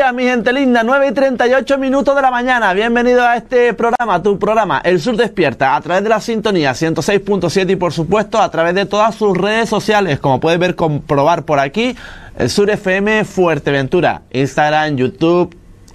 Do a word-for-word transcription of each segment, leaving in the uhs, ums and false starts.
días, mi gente linda, nueve y treinta y ocho minutos de la mañana. Bienvenido a este programa, tu programa, El Sur Despierta, a través de la sintonía ciento seis punto siete y por supuesto a través de todas sus redes sociales, como puedes ver, comprobar por aquí, El Sur F M Fuerteventura, Instagram, YouTube,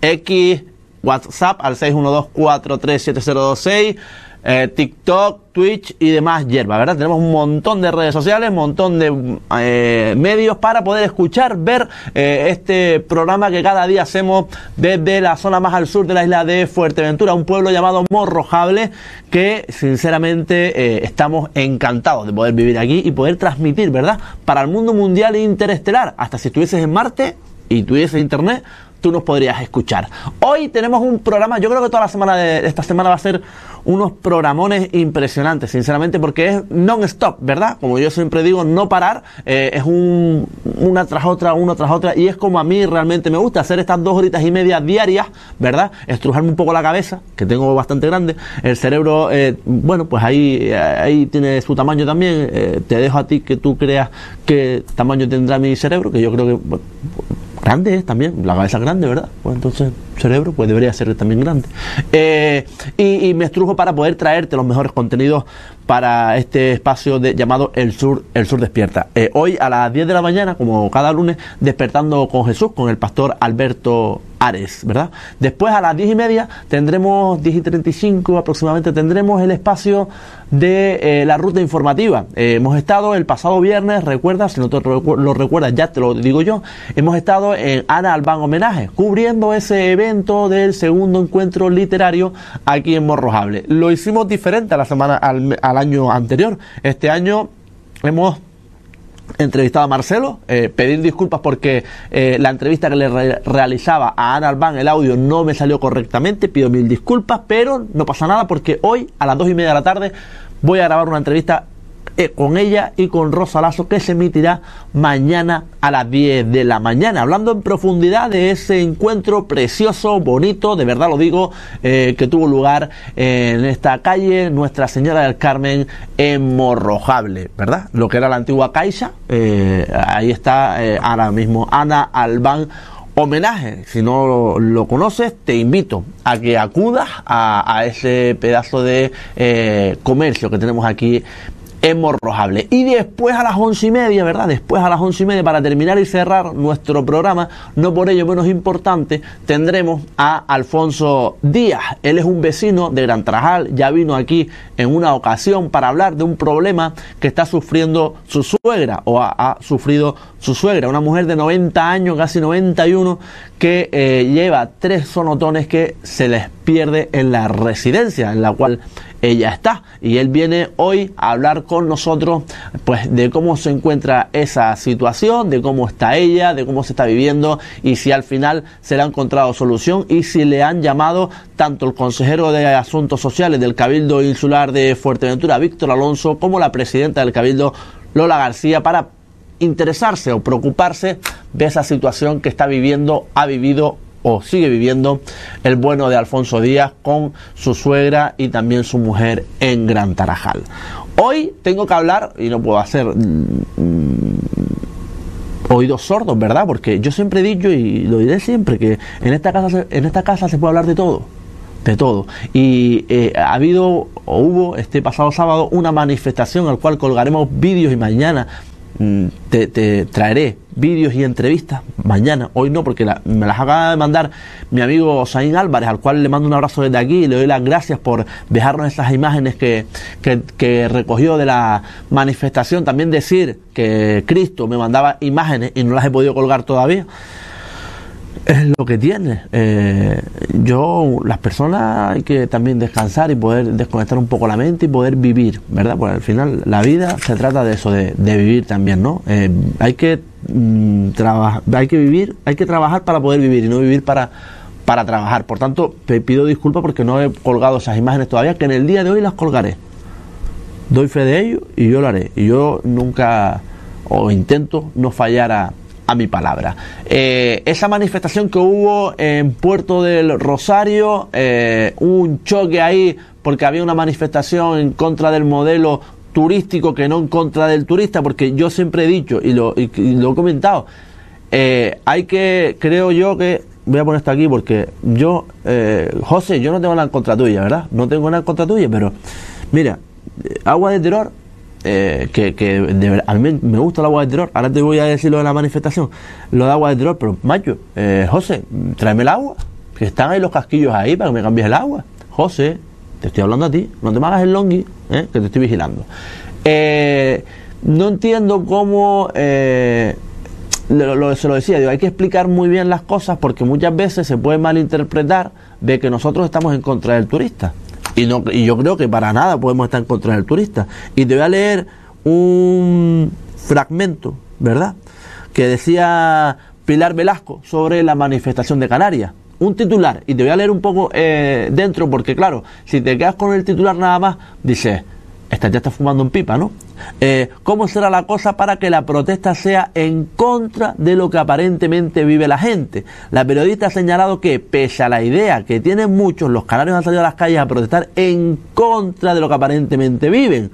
X, WhatsApp al seis uno dos cuatro tres siete cero dos seis, eh, TikTok, Twitch y demás hierba, ¿verdad? Tenemos un montón de redes sociales, un montón de eh, medios para poder escuchar, ver eh, este programa que cada día hacemos desde la zona más al sur de la isla de Fuerteventura, un pueblo llamado Morrojable, que sinceramente eh, estamos encantados de poder vivir aquí y poder transmitir, ¿verdad? Para el mundo mundial e interestelar, hasta si estuvieses en Marte y tuvieses internet, tú nos podrías escuchar. Hoy tenemos un programa, yo creo que toda la semana de esta semana va a ser unos programones impresionantes, sinceramente, porque es non-stop, ¿verdad? Como yo siempre digo, no parar, eh, es un una tras otra, una tras otra, y es como a mí realmente me gusta hacer estas dos horitas y media diarias, ¿verdad? Estrujarme un poco la cabeza, que tengo bastante grande, el cerebro, eh, bueno, pues ahí, ahí tiene su tamaño también, eh, te dejo a ti que tú creas qué tamaño tendrá mi cerebro, que yo creo que, bueno, grande es también, la cabeza es grande, ¿verdad? Pues entonces cerebro pues debería ser también grande. Eh, y, y me estrujo para poder traerte los mejores contenidos para este espacio de, llamado El Sur, El Sur Despierta. Eh, hoy a las diez de la mañana, como cada lunes, despertando con Jesús, con el pastor Alberto Ares, ¿verdad? Después a las diez y media tendremos, diez y treinta y cinco aproximadamente, tendremos el espacio de eh, la ruta informativa. Eh, hemos estado el pasado viernes, recuerda, si no te lo recuerdas ya te lo digo yo, hemos estado en Ana Albán Homenaje, cubriendo ese evento del segundo encuentro literario aquí en Morrojable. Lo hicimos diferente a la semana, al, al año anterior. Este año hemos entrevistado a Marcelo, eh, pedir disculpas porque eh, la entrevista que le re realizaba a Ana Albán, el audio no me salió correctamente, pido mil disculpas, pero no pasa nada porque hoy a las dos y media de la tarde voy a grabar una entrevista eh, con ella y con Rosa Lasso, que se emitirá mañana a las diez de la mañana, hablando en profundidad de ese encuentro precioso, bonito, de verdad lo digo, eh, que tuvo lugar en esta calle Nuestra Señora del Carmen en Morrojable, ¿verdad? Lo que era la antigua Caixa, eh, ahí está eh, ahora mismo Ana Albán Homenaje. Si no lo, lo conoces, te invito a que acudas a, a ese pedazo de eh, comercio que tenemos aquí en Morrojable. Y después a las once y media, ¿verdad? Después a las once y media, para terminar y cerrar nuestro programa, no por ello menos importante, tendremos a Alfonso Díaz. Él es un vecino de Gran Tarajal, ya vino aquí en una ocasión para hablar de un problema que está sufriendo su suegra, o ha, ha sufrido su suegra, una mujer de noventa años, casi noventa y uno, que eh, lleva tres sonotones que se les pierde en la residencia en la cual ella está, y él viene hoy a hablar con nosotros pues de cómo se encuentra esa situación, de cómo está ella, de cómo se está viviendo y si al final se le ha encontrado solución y si le han llamado tanto el consejero de Asuntos Sociales del Cabildo Insular de Fuerteventura, Víctor Alonso, como la presidenta del Cabildo, Lola García, para interesarse o preocuparse de esa situación que está viviendo, ha vivido o sigue viviendo el bueno de Alfonso Díaz con su suegra y también su mujer en Gran Tarajal. Hoy tengo que hablar, y no puedo hacer mmm, oídos sordos, ¿verdad? Porque yo siempre he dicho, y lo diré siempre, que en esta casa se, en esta casa se puede hablar de todo. De todo. Y eh, ha habido, o hubo este pasado sábado, una manifestación al cual colgaremos vídeos y mañana Te, te traeré vídeos y entrevistas mañana, hoy no, porque la, me las acaba de mandar mi amigo Saín Álvarez, al cual le mando un abrazo desde aquí y le doy las gracias por dejarnos esas imágenes que, que, que recogió de la manifestación. También decir que Cristo me mandaba imágenes y no las he podido colgar todavía. Es lo que tiene. Eh, yo, las personas hay que también descansar y poder desconectar un poco la mente y poder vivir, ¿verdad? Pues al final la vida se trata de eso, de, de vivir también, ¿no? Eh, hay que mm, trabajar, hay que vivir, hay que trabajar para poder vivir y no vivir para para trabajar. Por tanto, te pido disculpas porque no he colgado esas imágenes todavía, que en el día de hoy las colgaré. Doy fe de ello y yo lo haré. Y yo nunca, o intento no fallar a a mi palabra. Eh, esa manifestación que hubo en Puerto del Rosario, eh, un choque ahí porque había una manifestación en contra del modelo turístico que no en contra del turista, porque yo siempre he dicho y lo, y, y lo he comentado, eh, hay que, creo yo que voy a poner esto aquí porque yo, eh, José, yo no tengo nada en contra tuya, ¿verdad? No tengo nada en contra tuya, pero mira, Agua de Terror, eh, que, que de verdad, a mí me gusta el Agua de Terror. Ahora te voy a decir lo de la manifestación, lo de Agua de Terror, pero macho, eh, José, tráeme el agua, que están ahí los casquillos ahí para que me cambies el agua. José, te estoy hablando a ti, no te me hagas el longui, ¿eh? Que te estoy vigilando. Eh, no entiendo cómo, eh, lo, lo, se lo decía, digo, hay que explicar muy bien las cosas porque muchas veces se puede malinterpretar de que nosotros estamos en contra del turista. Y, no, y yo creo que para nada podemos estar en contra del turista. Y te voy a leer un fragmento, ¿verdad?, que decía Pilar Velasco sobre la manifestación de Canarias. Un titular, y te voy a leer un poco eh, dentro, porque claro, si te quedas con el titular nada más, dices, esta ya está fumando en pipa, ¿no? Eh, ¿Cómo será la cosa para que la protesta sea en contra de lo que aparentemente vive la gente? La periodista ha señalado que, pese a la idea que tienen muchos, los canarios han salido a las calles a protestar en contra de lo que aparentemente viven.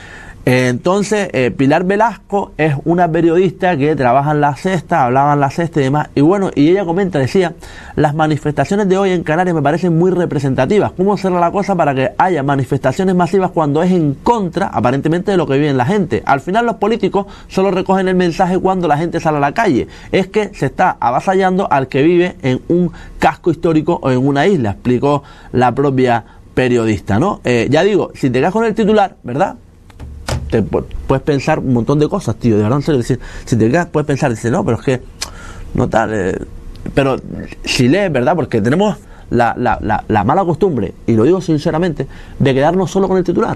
Entonces, eh, Pilar Velasco es una periodista que trabaja en La Sexta, hablaba en La Sexta y demás, y bueno, y ella comenta, decía, las manifestaciones de hoy en Canarias me parecen muy representativas. ¿Cómo será la cosa para que haya manifestaciones masivas cuando es en contra, aparentemente, de lo que vive la gente? Al final los políticos solo recogen el mensaje cuando la gente sale a la calle. Es que se está avasallando al que vive en un casco histórico o en una isla, explicó la propia periodista, ¿no? Eh, ya digo, si te quedas con el titular, ¿verdad?, te puedes pensar un montón de cosas, tío, de verdad, en serio, decir, si te quedas, puedes pensar, dice, no, pero es que, no tal, eh, pero si lees, ¿verdad?, porque tenemos la, la, la, la mala costumbre, y lo digo sinceramente, de quedarnos solo con el titular.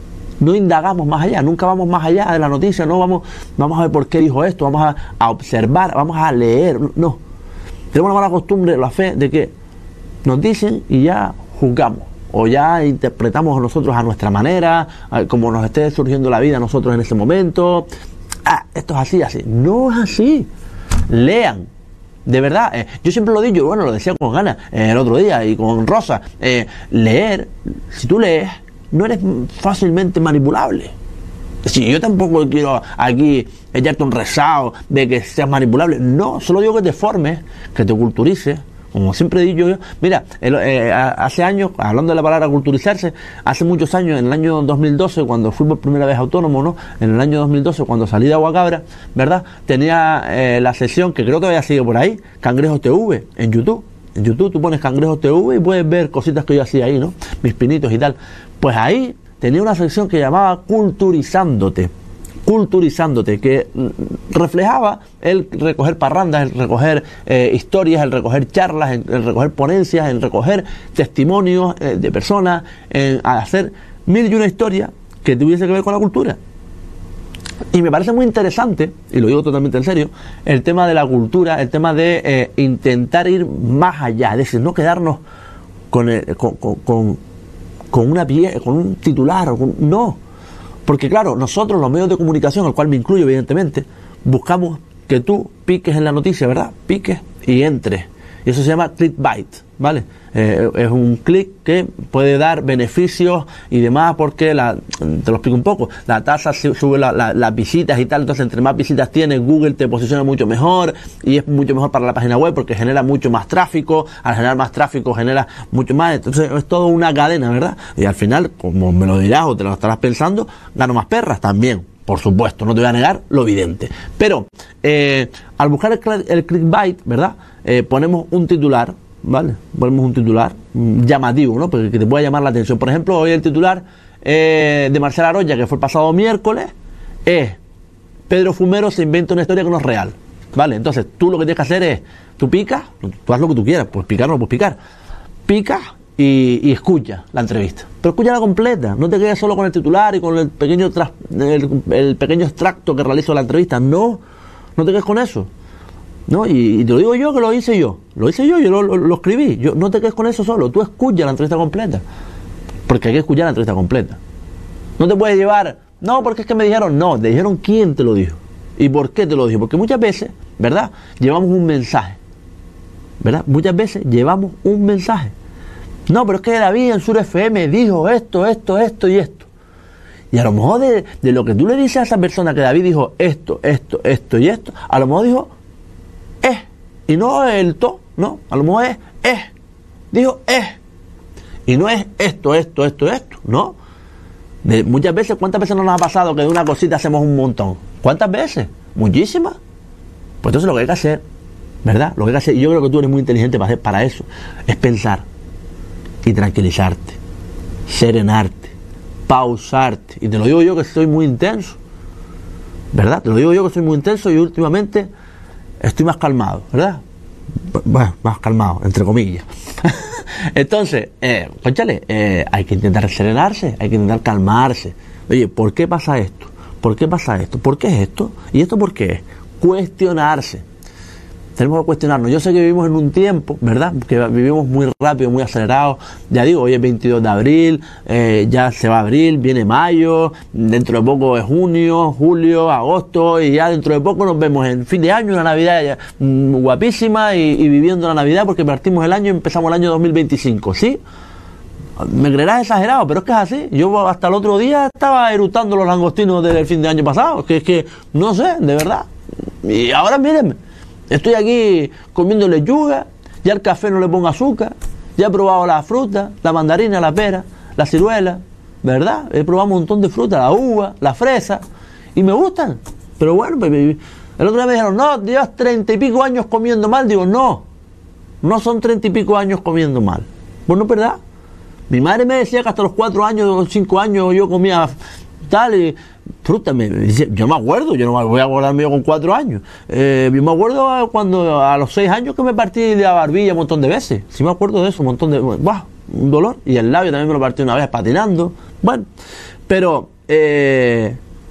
No indagamos más allá, nunca vamos más allá de la noticia, no vamos, vamos a ver por qué dijo esto, vamos a, a observar, vamos a leer, no. Tenemos la mala costumbre, la fe, de que nos dicen y ya juzgamos. O ya interpretamos nosotros a nuestra manera, a, como nos esté surgiendo la vida a nosotros en ese momento. Ah, esto es así, así. No es así. Lean. De verdad, eh, yo siempre lo digo, bueno, lo decía con ganas eh, el otro día y con Rosa. Eh, leer, si tú lees, no eres fácilmente manipulable. Si yo tampoco quiero aquí echarte un rezado de que seas manipulable. No, solo digo que te formes, que te culturices. Como siempre digo yo, mira, el, eh, hace años, hablando de la palabra culturizarse, hace muchos años, en el año dos mil doce, cuando fui por primera vez autónomo, ¿no? En el año dos mil doce, cuando salí de Aguacabra, ¿verdad?, tenía eh, la sesión, que creo que todavía sigue por ahí, Cangrejos T V, en YouTube. En YouTube tú pones Cangrejos T V y puedes ver cositas que yo hacía ahí, ¿no? Mis pinitos y tal. Pues ahí tenía una sección que llamaba Culturizándote. Culturizándote, que reflejaba el recoger parrandas, el recoger eh, historias, el recoger charlas, el, el recoger ponencias, el recoger testimonios eh, de personas, en hacer mil y una historias que tuviese que ver con la cultura. Y me parece muy interesante, y lo digo totalmente en serio, el tema de la cultura, el tema de eh, intentar ir más allá, es decir, no quedarnos con, el, con, con, con, con una pie, con un titular, o con, no. Porque claro, nosotros los medios de comunicación, al cual me incluyo evidentemente, buscamos que tú piques en la noticia, ¿verdad? Piques y entres. Y eso se llama clickbait, ¿vale? Eh, es un clic que puede dar beneficios y demás porque, la, te lo explico un poco, la tasa sube la, la, las visitas y tal, entonces entre más visitas tienes, Google te posiciona mucho mejor y es mucho mejor para la página web porque genera mucho más tráfico, al generar más tráfico genera mucho más, entonces es todo una cadena, ¿verdad? Y al final, como me lo dirás o te lo estarás pensando, gano más perras también. Por supuesto, no te voy a negar lo evidente. Pero, eh, al buscar el, el clickbait, ¿verdad? Eh, ponemos un titular, ¿vale? Ponemos un titular mm, llamativo, ¿no? Porque que te pueda llamar la atención. Por ejemplo, hoy el titular eh, de Marcela Aroya, que fue el pasado miércoles, es Pedro Fumero se inventa una historia que no es real, ¿vale? Entonces, tú lo que tienes que hacer es, tú picas, tú haz lo que tú quieras, pues picar no puedes picar. Picas y, y escucha la entrevista. Pero escúchala completa, no te quedes solo con el titular y con el pequeño tras, el, el pequeño extracto que realizo la entrevista. No, no te quedes con eso. No, y, y te lo digo yo que lo hice yo. Lo hice yo, yo lo, lo, lo escribí. Yo, no te quedes con eso solo, tú escucha la entrevista completa. Porque hay que escuchar la entrevista completa. No te puedes llevar, no, porque es que me dijeron, no, te dijeron quién te lo dijo. ¿Y por qué te lo dijo? Porque muchas veces, ¿verdad? Llevamos un mensaje. ¿Verdad? Muchas veces llevamos un mensaje. No, pero es que David en Sur F M dijo esto, esto, esto y esto. Y a lo mejor de, de lo que tú le dices a esa persona que David dijo esto, esto, esto y esto, a lo mejor dijo es, y no el to, no, a lo mejor es, es, dijo es, y no es esto, esto, esto, esto, no. De muchas veces, ¿cuántas veces nos ha pasado que de una cosita hacemos un montón? ¿Cuántas veces? Muchísimas. Pues entonces lo que hay que hacer, ¿verdad? Lo que hay que hacer, y yo creo que tú eres muy inteligente para, hacer, para eso, es pensar y tranquilizarte, serenarte, pausarte. Y te lo digo yo que soy muy intenso, ¿verdad? Te lo digo yo que soy muy intenso y últimamente estoy más calmado, ¿verdad? Bueno, más calmado, entre comillas. Entonces, eh, cónchale, eh, hay que intentar serenarse, hay que intentar calmarse. Oye, ¿por qué pasa esto? ¿Por qué pasa esto? ¿Por qué es esto? ¿Y esto por qué es? Cuestionarse. Tenemos que cuestionarnos. Yo sé que vivimos en un tiempo, ¿verdad? Que vivimos muy rápido, muy acelerados. Ya digo, hoy es veintidós de abril, eh, ya se va abril, viene mayo, dentro de poco es junio, julio, agosto, y ya dentro de poco nos vemos en fin de año, una Navidad ya, mm, guapísima y, y viviendo la Navidad porque partimos el año y empezamos el año dos mil veinticinco, ¿sí? Me creerás exagerado, pero es que es así. Yo hasta el otro día estaba eructando los langostinos del fin de año pasado, que es que, no sé, de verdad. Y ahora mírenme. Estoy aquí comiendo lechuga, ya al café no le pongo azúcar, ya he probado la fruta, la mandarina, la pera, la ciruela, ¿verdad? He probado un montón de frutas, la uva, la fresa, y me gustan. Pero bueno, el otro día me dijeron, no, llevas treinta y pico años comiendo mal. Digo, no, no son treinta y pico años comiendo mal. Pues no es verdad. Mi madre me decía que hasta los cuatro años o cinco años yo comía tal y fruta, me dice, yo me acuerdo, yo no me voy a acordarme yo con cuatro años, eh, yo me acuerdo cuando a los seis años que me partí la barbilla un montón de veces, sí me acuerdo de eso, un montón de, ¡buah! Un dolor, y el labio también me lo partí una vez patinando, bueno, pero eh,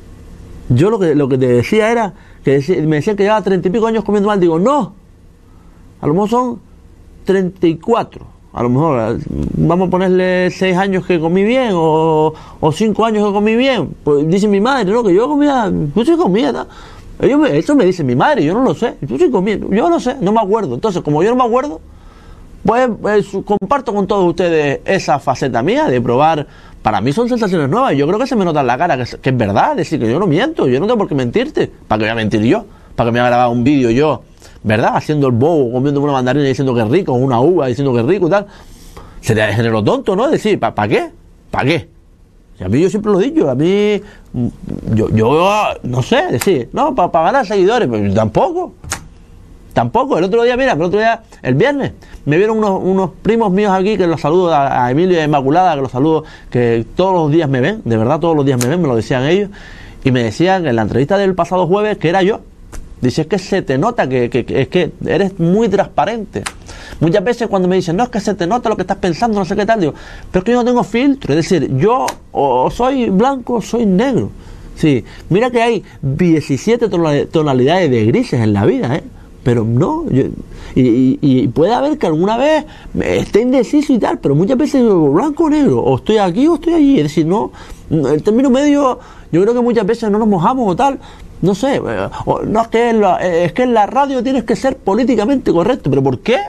yo lo que lo que te decía era, que decía, me decían que llevaba treinta y pico años comiendo mal, digo, no, a lo mejor son treinta y cuatro. A lo mejor vamos a ponerle seis años que comí bien o, o cinco años que comí bien. Pues dice mi madre, no, que yo comía, yo sí comía, ¿no? Ellos me, eso me dice mi madre, yo no lo sé, yo sí comía, yo no sé, no me acuerdo. Entonces, como yo no me acuerdo, pues, pues comparto con todos ustedes esa faceta mía de probar. Para mí son sensaciones nuevas. Yo creo que se me nota en la cara que, que es verdad, es decir, que yo no miento, yo no tengo por qué mentirte. ¿Para qué voy a mentir yo? ¿Para que me voy a grabar un vídeo yo? ¿Verdad? Haciendo el bobo, comiendo una mandarina y diciendo que es rico, una uva diciendo que es rico y tal. Sería de género tonto, ¿no? Es decir, ¿para pa qué? ¿Para qué? Y a mí yo siempre lo he dicho, a mí, yo, yo no sé, decir, no, para pa ganar seguidores, pero tampoco. Tampoco. El otro día, mira, el otro día, el viernes, me vieron unos, unos primos míos aquí, que los saludo a, a Emilio y a Inmaculada, que los saludo, que todos los días me ven, de verdad todos los días me ven, me lo decían ellos, y me decían en la entrevista del pasado jueves que era yo. Dice, es que se te nota, que, que, que es que eres muy transparente. Muchas veces cuando me dicen, no, es que se te nota lo que estás pensando, no sé qué tal, digo, pero es que yo no tengo filtro. Es decir, yo o soy blanco o soy negro. Sí, mira que hay diecisiete tonalidades de grises en la vida, ¿eh? Pero no, yo, y, y, y puede haber que alguna vez esté indeciso y tal, pero muchas veces digo, blanco o negro, o estoy aquí o estoy allí. Es decir, no, el término medio, yo creo que muchas veces no nos mojamos o tal. No sé, no es que en la, es que en la radio tienes que ser políticamente correcto, pero ¿por qué?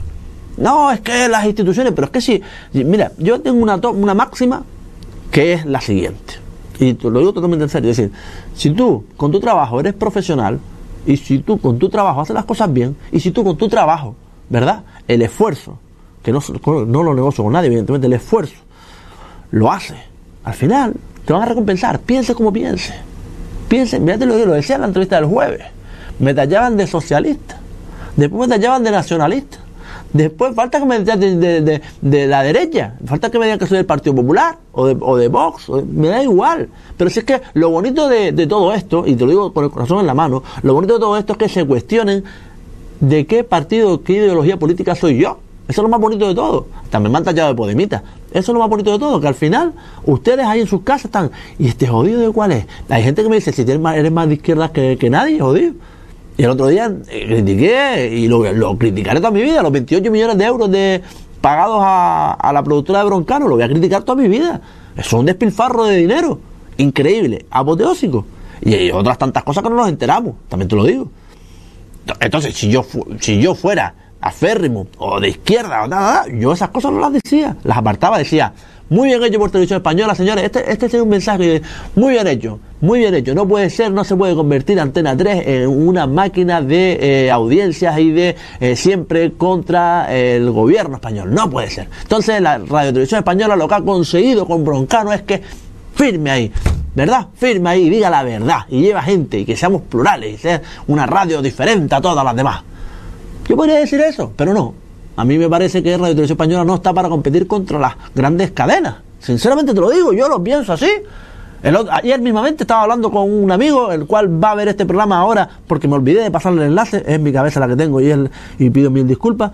No, es que las instituciones, pero es que sí, mira, yo tengo una, una máxima que es la siguiente, y te lo digo totalmente en serio, es decir, si tú con tu trabajo eres profesional, y si tú con tu trabajo haces las cosas bien, y si tú con tu trabajo, ¿verdad? El esfuerzo, que no, no lo negocio con nadie, evidentemente el esfuerzo, lo haces, al final te van a recompensar, piense como piense. Piensen, fíjate lo que lo decía en la entrevista del jueves. Me tallaban de socialista. Después me tallaban de nacionalista. Después falta que me digan de, de, de, de la derecha. Falta que me digan que soy del Partido Popular o de, o de Vox. O de, me da igual. Pero si es que lo bonito de, de todo esto, y te lo digo con el corazón en la mano, lo bonito de todo esto es que se cuestionen de qué partido, qué ideología política soy yo. Eso es lo más bonito de todo. También me han tallado de podemita. Eso es lo más bonito de todo, que al final ustedes ahí en sus casas están, ¿y este jodido de cuál es? Hay gente que me dice, si eres más, eres más de izquierda que, que nadie, jodido. Y el otro día eh, critiqué, y lo, lo criticaré toda mi vida, los veintiocho millones de euros de pagados a, a la productora de Broncano, lo voy a criticar toda mi vida. Eso es un despilfarro de dinero, increíble, apoteósico. Y hay otras tantas cosas que no nos enteramos, también te lo digo. Entonces, si yo, fu si yo fuera aférrimo o de izquierda o nada, yo esas cosas no las decía, las apartaba, decía, Muy bien hecho por Televisión Española, señores. Este, este es un mensaje muy bien hecho, muy bien hecho. No puede ser, no se puede convertir Antena tres en una máquina de eh, audiencias y de eh, siempre contra eh, el gobierno español. No puede ser. Entonces la Radio Televisión Española lo que ha conseguido con Broncano es que firme ahí, ¿verdad? Firme ahí y diga la verdad y lleva gente y que seamos plurales y sea una radio diferente a todas las demás. Yo podría decir eso, pero no. A mí me parece que Radio Televisión Española no está para competir contra las grandes cadenas. Sinceramente te lo digo, yo lo pienso así. El otro, ayer mismamente estaba hablando con un amigo, el cual va a ver este programa ahora, porque me olvidé de pasarle el enlace, es mi cabeza la que tengo y, él, y pido mil disculpas.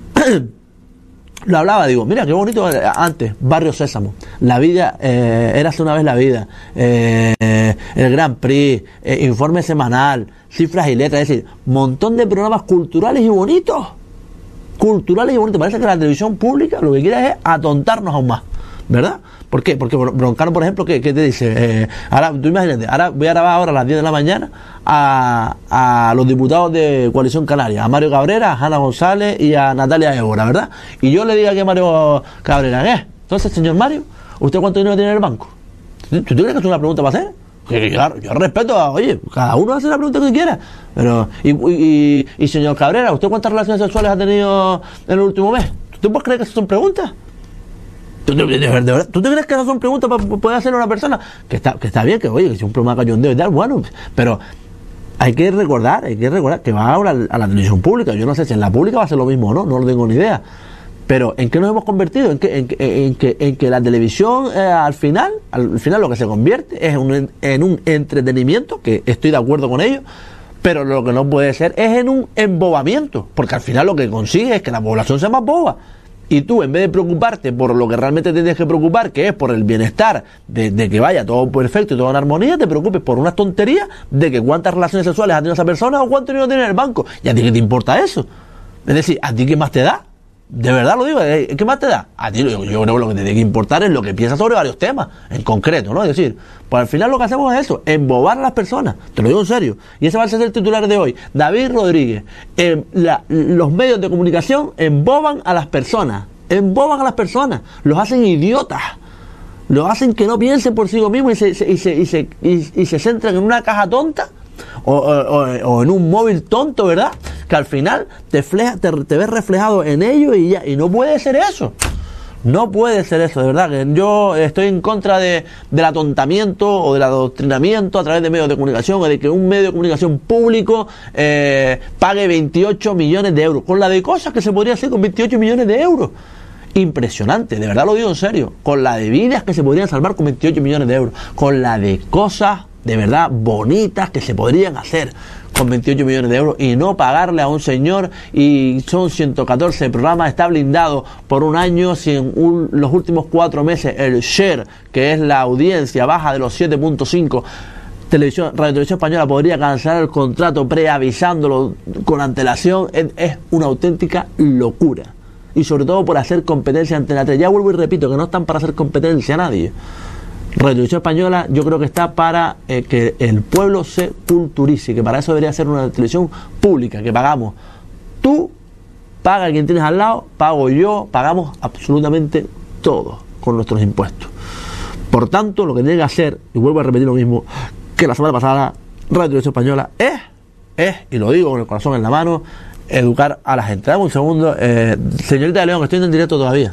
Lo hablaba, digo, mira qué bonito antes, Barrio Sésamo, la vida, eh, érase una vez la vida, eh, el Grand Prix, eh, informe semanal, cifras y letras, es decir, montón de programas culturales y bonitos. Culturales y bonitos. Parece que la televisión pública lo que quiere es atontarnos aún más, ¿verdad? ¿Por qué? Porque Broncano, por ejemplo, ¿qué, qué te dice? Eh, ahora, tú imagínate, ahora voy a grabar ahora a las diez de la mañana a, a los diputados de Coalición Canaria, a Mario Cabrera, a Ana González y a Natalia Évora, ¿verdad? Y yo le digo aquí a Mario Cabrera, ¿qué? Entonces, señor Mario, ¿usted cuánto dinero tiene en el banco? ¿Tú, tú crees que es una pregunta para hacer? Que claro, yo respeto a, oye, cada uno hace la pregunta que quiera, pero, y, y, y señor Cabrera, ¿usted cuántas relaciones sexuales ha tenido en el último mes? ¿Tú puedes creer que esas son preguntas? ¿Tú, de, de, de verdad, ¿Tú te crees que esas son preguntas para poder hacerle a una persona? Que está, que está bien, que oye, que si un programa cachondeo y tal, bueno, pero hay que recordar, hay que recordar que va ahora a la televisión pública. Yo no sé si en la pública va a ser lo mismo o no, no lo tengo ni idea. Pero ¿en qué nos hemos convertido? En que, en, en que, en que la televisión eh, al final, al final lo que se convierte es un, en un entretenimiento, que estoy de acuerdo con ello, pero lo que no puede ser es en un embobamiento, porque al final lo que consigue es que la población sea más boba. Y tú, en vez de preocuparte por lo que realmente tienes que preocupar, que es por el bienestar de, de que vaya todo perfecto y todo en armonía, te preocupes por unas tonterías de que cuántas relaciones sexuales ha tenido esa persona o cuánto dinero tiene en el banco. ¿Y a ti qué te importa eso? Es decir, ¿a ti qué más te da? De verdad lo digo, ¿qué más te da? A ti yo, yo creo que lo que te tiene que importar es lo que piensas sobre varios temas, en concreto, ¿no? Es decir, pues al final lo que hacemos es eso, embobar a las personas, te lo digo en serio. Y ese va a ser el titular de hoy. David Rodríguez, eh, la, los medios de comunicación emboban a las personas, emboban a las personas, los hacen idiotas, los hacen que no piensen por sí mismos y se, se, y, se, y, se, y, y se centran en una caja tonta. O, o, o en un móvil tonto, ¿verdad? Que al final te, fleja, te, te ves reflejado en ello y ya, y no puede ser eso. No puede ser eso, de verdad, que yo estoy en contra de, del atontamiento o del adoctrinamiento a través de medios de comunicación, o de que un medio de comunicación público eh, pague veintiocho millones de euros, con la de cosas que se podría hacer con veintiocho millones de euros. Impresionante, de verdad lo digo en serio, con la de vidas que se podrían salvar con veintiocho millones de euros, con la de cosas de verdad bonitas que se podrían hacer con veintiocho millones de euros y no pagarle a un señor, y son ciento catorce programas, está blindado por un año. Si en un, los últimos cuatro meses el share, que es la audiencia, baja de los siete punto cinco, televisión, Radio Televisión Española podría cancelar el contrato preavisándolo con antelación. Es, es una auténtica locura, y sobre todo por hacer competencia ante Antena tres. Ya vuelvo y repito que no están para hacer competencia a nadie. Radio Televisión Española yo creo que está para eh, que el pueblo se culturice, que para eso debería ser una televisión pública, que pagamos. Tú paga quien tienes al lado, pago yo, pagamos absolutamente todo con nuestros impuestos. Por tanto, lo que tiene que hacer, y vuelvo a repetir lo mismo que la semana pasada, Radio Televisión Española es, es, y lo digo con el corazón en la mano, educar a la gente. Dame un segundo, eh, señorita de León, estoy en directo todavía.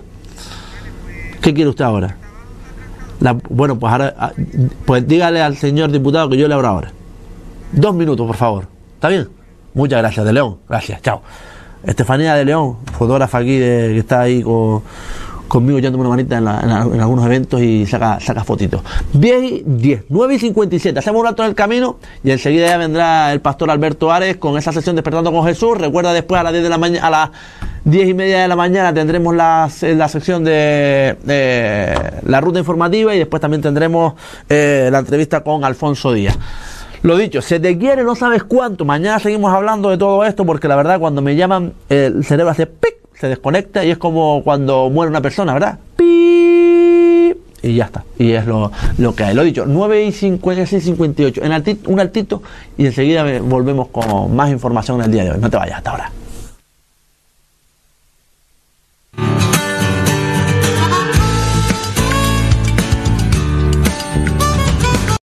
¿Qué quiere usted ahora? La, bueno, pues ahora, pues dígale al señor diputado que yo le abro ahora. Dos minutos, por favor. ¿Está bien? Muchas gracias, de León. Gracias, chao. Estefanía de León, fotógrafa aquí de, que está ahí con, conmigo echándome una manita en, la, en, la, en algunos eventos y saca, saca fotitos. diez, nueve y cincuenta y siete. Hacemos un alto en el camino y enseguida ya vendrá el pastor Alberto Ares con esa sesión Despertando con Jesús. Recuerda, después a las diez de la mañana, a las diez y media de la mañana tendremos la, la sección de, de la ruta informativa, y después también tendremos eh, la entrevista con Alfonso Díaz. Lo dicho, se te quiere, no sabes cuánto. Mañana seguimos hablando de todo esto, porque la verdad cuando me llaman el cerebro hace pic, se desconecta, y es como cuando muere una persona, ¿verdad? Pi, y ya está, y es lo, lo que hay. Lo dicho, nueve y cincuenta y seis, cincuenta y ocho, en altito, un altito, y enseguida volvemos con más información en el día de hoy. No te vayas, hasta ahora.